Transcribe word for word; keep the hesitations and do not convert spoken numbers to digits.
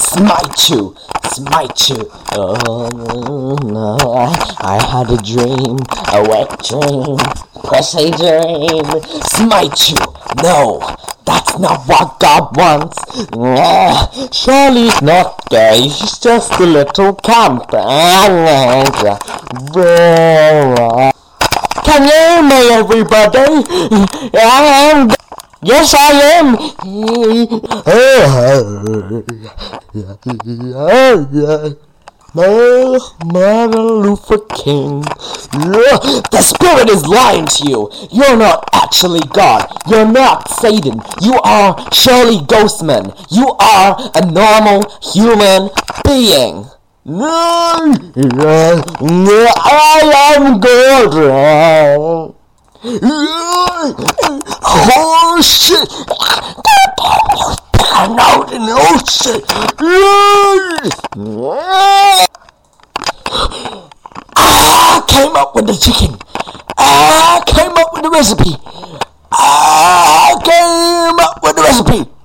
smite you, smite you. Oh no, I, I had a dream, a wet dream, pressy dream. Smite you. No, that's not what God wants. Shirley's not gay, she's just a little camp. Can you hear me, everybody? I'm Yes, I am. Martin Luther King. The spirit is lying to you. You're not actually God. You're not Satan. You are Shirley Ghostman. You are a normal human being. I am God. Oh shit! No, no shit! I came up with the chicken. I came up with the recipe. I came up with the recipe.